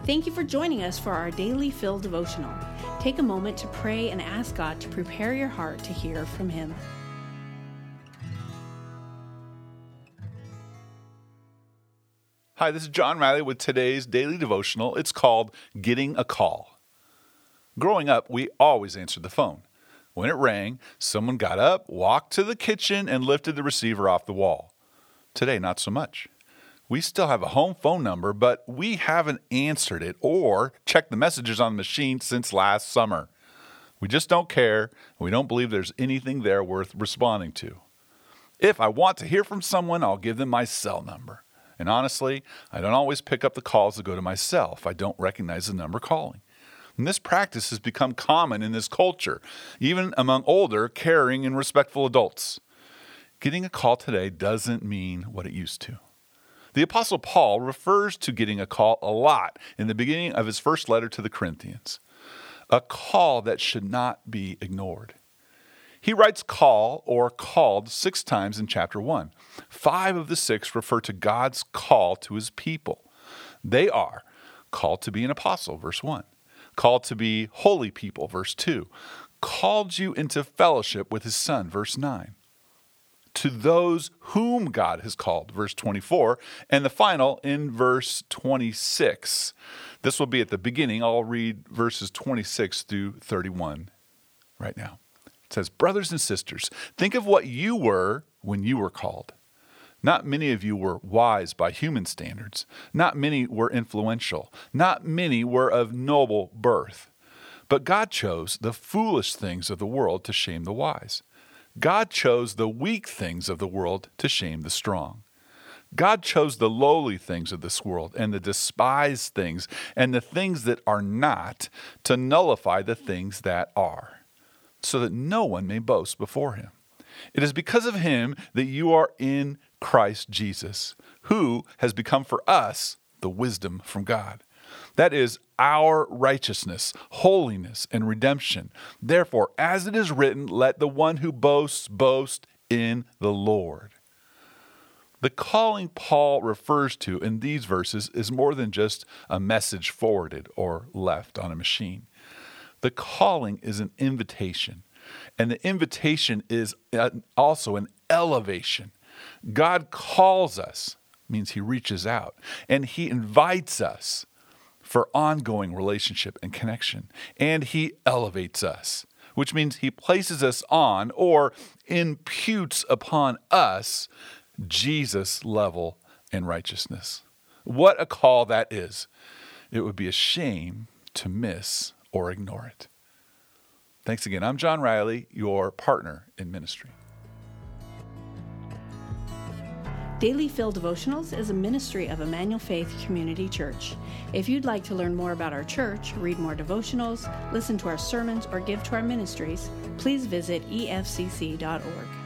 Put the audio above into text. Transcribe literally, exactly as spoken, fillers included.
Thank you for joining us for our Daily Fill devotional. Take a moment to pray and ask God to prepare your heart to hear from Him. Hi, this is John Riley with today's daily devotional. It's called Getting a Call. Growing up, we always answered the phone. When it rang, someone got up, walked to the kitchen, and lifted the receiver off the wall. Today, not so much. We still have a home phone number, but we haven't answered it or checked the messages on the machine since last summer. We just don't care, and we don't believe there's anything there worth responding to. If I want to hear from someone, I'll give them my cell number. And honestly, I don't always pick up the calls that go to my cell if I don't recognize the number calling. And this practice has become common in this culture, even among older, caring, and respectful adults. Getting a call today doesn't mean what it used to. The Apostle Paul refers to getting a call a lot in the beginning of his first letter to the Corinthians, a call that should not be ignored. He writes call or called six times in chapter one. Five of the six refer to God's call to his people. They are called to be an apostle, verse one, called to be holy people, verse two, called you into fellowship with his son, verse nine, to those whom God has called, verse twenty-four, and the final in verse twenty-six. This will be at the beginning. I'll read verses twenty-six through thirty-one right now. It says, brothers and sisters, think of what you were when you were called. Not many of you were wise by human standards. Not many were influential. Not many were of noble birth. But God chose the foolish things of the world to shame the wise. God chose the weak things of the world to shame the strong. God chose the lowly things of this world and the despised things and the things that are not to nullify the things that are, so that no one may boast before him. It is because of him that you are in Christ Jesus, who has become for us the wisdom from God. That is our righteousness, holiness, and redemption. Therefore, as it is written, let the one who boasts boast in the Lord. The calling Paul refers to in these verses is more than just a message forwarded or left on a machine. The calling is an invitation, and the invitation is also an elevation. God calls us, means he reaches out, and he invites us for ongoing relationship and connection, and he elevates us, which means he places us on or imputes upon us Jesus' level and righteousness. What a call that is. It would be a shame to miss or ignore it. Thanks again. I'm John Riley, your partner in ministry. Daily Fill Devotionals is a ministry of Emmanuel Faith Community Church. If you'd like to learn more about our church, read more devotionals, listen to our sermons, or give to our ministries, please visit e f c c dot org.